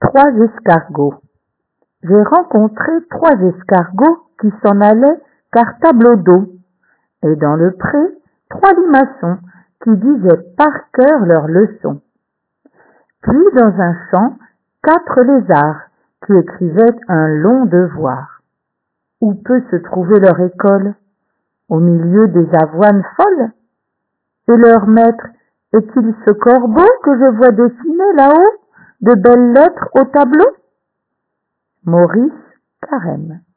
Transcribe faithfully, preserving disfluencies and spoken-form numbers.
Trois escargots. J'ai rencontré trois escargots qui s'en allaient car tableau d'eau, et dans le pré, trois limaçons qui disaient par cœur leurs leçons. Puis dans un champ, quatre lézards qui écrivaient un long devoir. Où peut se trouver leur école? Au milieu des avoines folles? Et leur maître, est-il ce corbeau que je vois dessiner là-haut, de belles lettres au tableau? Maurice Carême.